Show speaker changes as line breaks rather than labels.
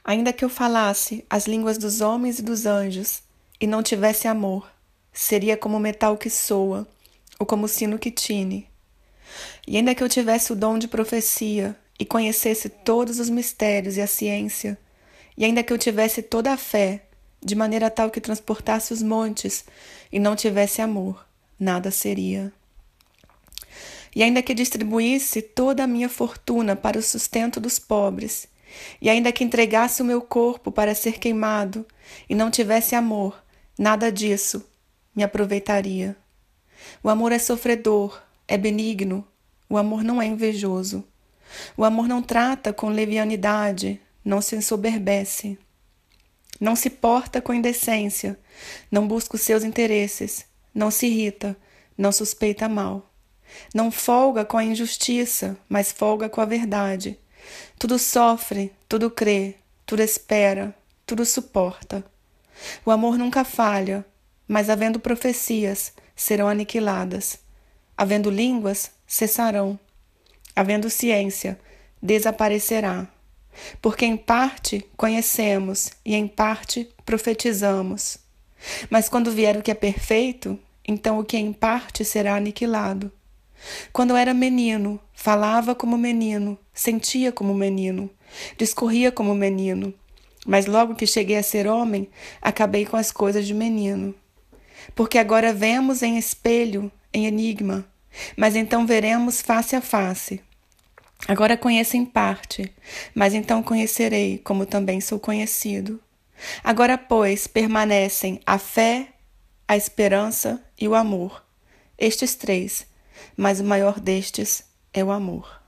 Ainda que eu falasse as línguas dos homens e dos anjos, e não tivesse amor, seria como o metal que soa, ou como o sino que tine. E ainda que eu tivesse o dom de profecia, e conhecesse todos os mistérios e a ciência, e ainda que eu tivesse toda a fé, de maneira tal que transportasse os montes, e não tivesse amor, nada seria. E ainda que distribuísse toda a minha fortuna para o sustento dos pobres, e ainda que entregasse o meu corpo para ser queimado, e não tivesse amor, nada disso me aproveitaria. O amor é sofredor, é benigno, o amor não é invejoso. O amor não trata com levianidade, não se ensoberbece. Não se porta com indecência, não busca os seus interesses, não se irrita, não suspeita mal. Não folga com a injustiça, mas folga com a verdade. Tudo sofre, tudo crê, tudo espera, tudo suporta. O amor nunca falha, mas havendo profecias, serão aniquiladas. Havendo línguas, cessarão. Havendo ciência, desaparecerá. Porque em parte conhecemos e em parte profetizamos. Mas quando vier o que é perfeito, então o que é em parte será aniquilado. Quando era menino, falava como menino, sentia como menino, discorria como menino. Mas logo que cheguei a ser homem, acabei com as coisas de menino. Porque agora vemos em espelho, em enigma, mas então veremos face a face. Agora conheço em parte, mas então conhecerei como também sou conhecido. Agora, pois, permanecem a fé, a esperança e o amor. Estes três, mas o maior destes é o amor.